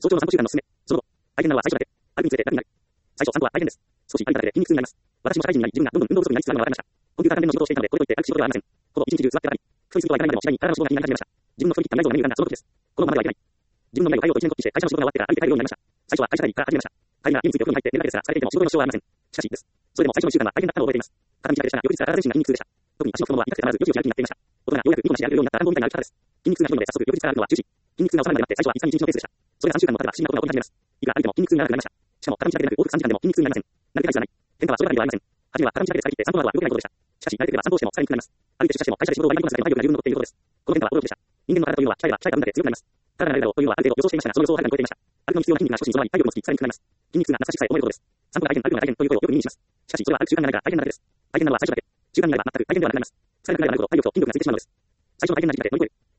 早朝の散歩習慣のすすめ。その後、大変なのは最初だけ。歩くにつれて楽になる。最初散歩は大変です。少し歩いただけで筋肉痛になります。私も社会人になり、自分がどんどん運動不足になりつつあるのが分かりました。コンピューター関連の仕事をしていたので、これといって歩く仕事ではありません。ほぼ一日中座ってばかり。太りすぎとは言わないまでも次第に体の脂肪が気になり始めました。自分の太り切った内臓が何を言うかその時です。このままではいけない。自分の未来を変えようと一年発起して、会社の仕事が終わってから歩いて帰るようになりました。最初は会社帰りから始めました。帰りが家に着いてお風呂に入って寝るだけですが、されていても仕事の支障はありません。しかし、です。それでも最初の1週間は大変だったのを覚えています。片道だけでしたが、翌日から体全身が筋肉痛でした。特に足の太ももは痛くてたまらず、よちよち歩きになっていました。大人がようやく2度足で歩けるようになった乱暴みたいな歩き方です。筋肉痛がひどいので、早速翌日から歩くのは中止。筋肉痛が収まるまで待って、最初は5日に1日のペースでした。それが3週間も経てば不思議なことが起き始めます。いくら歩いても筋肉痛にならなくなりました。しかも片道だけでなく往復3時間でも筋肉痛になりません。慣れてないじゃない。変化はそれだけではありません。初めは片道だけで疲れ切って散歩などは動けないことでした。しかし慣れてくれば散歩しても疲れにくくなります。歩いて出社しても会社で仕事をやり残すだけの体力が十分残っていることです。この変化は驚きでした。人間の体というのは鍛えれば鍛えた分だけ強くなります。体が慣れるだろうというのはある程度予想していましたが、その予想をはるかに超えていました。歩くのに必要な筋肉が少しに備わり、体力もつき疲れにくくなります。筋肉痛が懐かしくさえ思えることです。散歩が大変、歩くのが大変という声をよく耳にします。しかしそれは歩く習慣がないから大変なだけです。大変なのは最初だけ。習慣になれば全く大変ではなくなります。疲れなくなればなるほど体力と筋力がついてしまうのです。最初の大変な時期だけ乗り越える。